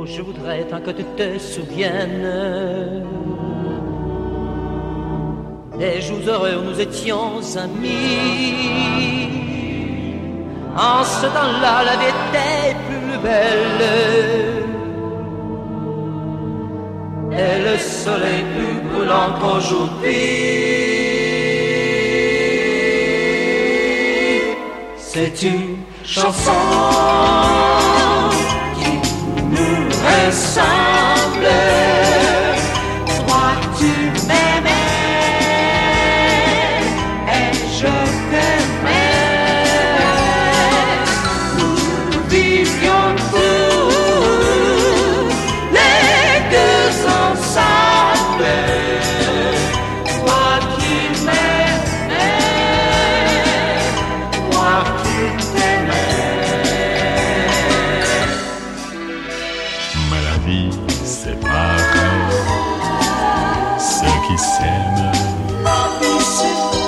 je voudrais tant que tu te souviennes des jours heureux où nous étions amis. En ce temps-là, la vie était plus belle et le soleil plus brûlant qu'aujourd'hui. C'est une chanson qui nous ressemble. Toi tu m'aimais et je t'aimais. Nous vivions tous les deux ensemble. Toi qui m'aimais, moi qui t'aimais. Mais la vie sépare ceux qui s'aiment. La vie sépare